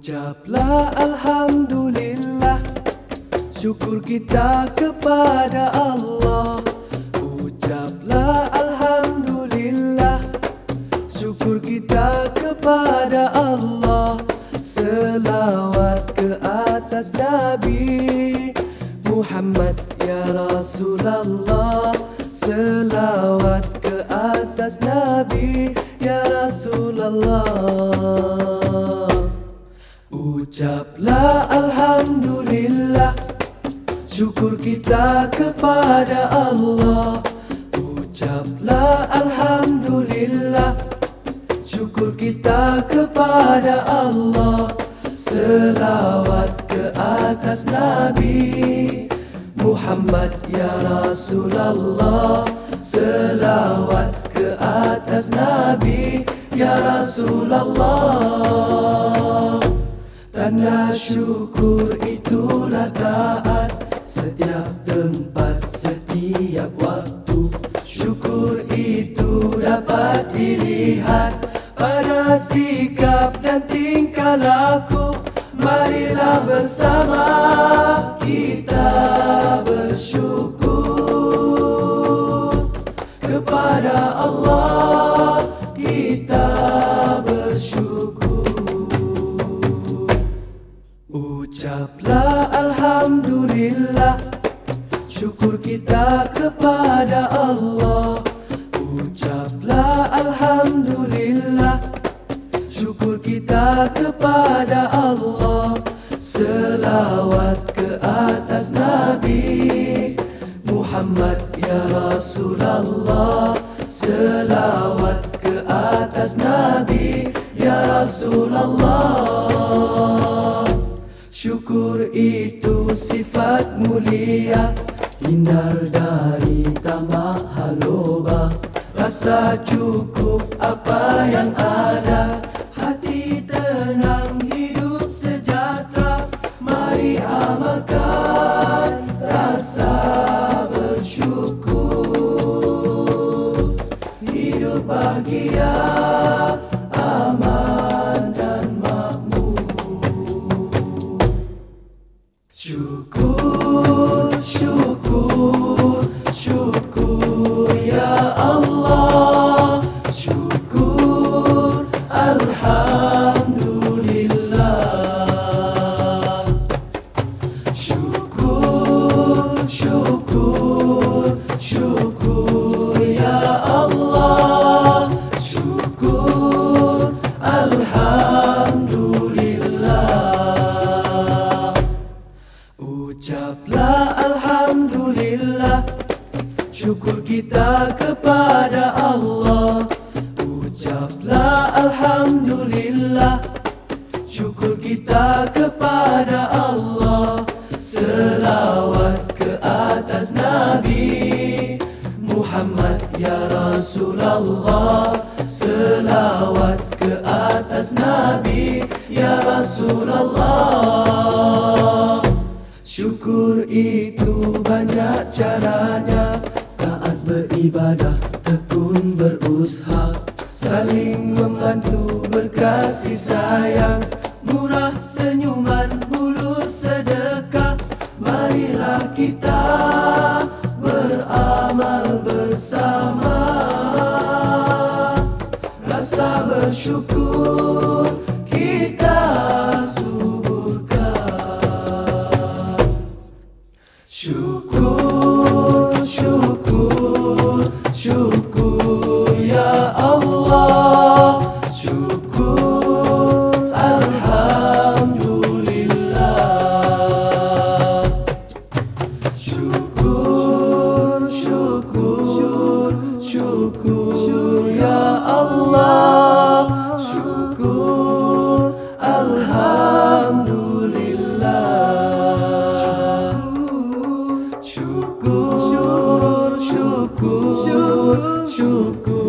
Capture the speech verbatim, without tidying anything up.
Ucaplah Alhamdulillah, syukur kita kepada Allah. Ucaplah Alhamdulillah, syukur kita kepada Allah. Selawat ke atas Nabi Muhammad ya Rasulullah. Selawat ke atas Nabi ya Rasulullah. Ucaplah Alhamdulillah, syukur kita kepada Allah. Ucaplah Alhamdulillah, syukur kita kepada Allah. Selawat ke atas Nabi Muhammad ya Rasulullah. Selawat ke atas Nabi ya Rasulullah. Tanda syukur itulah taat setiap tempat, setiap waktu. Syukur itu dapat dilihat pada sikap dan tingkah laku. Marilah bersama kita bersyukur kepada Allah. Kita bersyukur. Ucaplah Alhamdulillah, syukur kita kepada Allah. Ucaplah Alhamdulillah, syukur kita kepada Allah. Selawat ke atas Nabi Muhammad ya Rasulullah. Selawat ke atas Nabi ya Rasulullah. Syukur itu sifat mulia, hindar dari tamak haloba. Rasa cukup apa yang ada, hati tenang, hidup sejahtera. Mari amalkan rasa bersyukur, hidup bahagia, aman dan makmur. Syukur, syukur, syukur ya Allah. Syukur, Alhamdulillah. Syukur, syukur, syukur ya Allah. Syukur, Alhamdulillah. Ucaplah Alhamdulillah, syukur kita kepada Allah. Ucaplah Alhamdulillah, syukur kita kepada Allah. Selawat ke atas Nabi Muhammad ya Rasulullah. Selawat ke atas Nabi ya Rasulullah. Syukur itu banyak caranya, taat beribadah, tekun berusaha, saling membantu, berkasih sayang, murah senyuman, hulur sedekah. Marilah kita beramal bersama, rasa bersyukur kita suburkan. Syukur, syukur, syukur ya Allah. Syukur, Alhamdulillah. Syukur, syukur, syukur ya Allah. Syukur, Alhamdulillah. Syukur, syukur, syukur, syukur.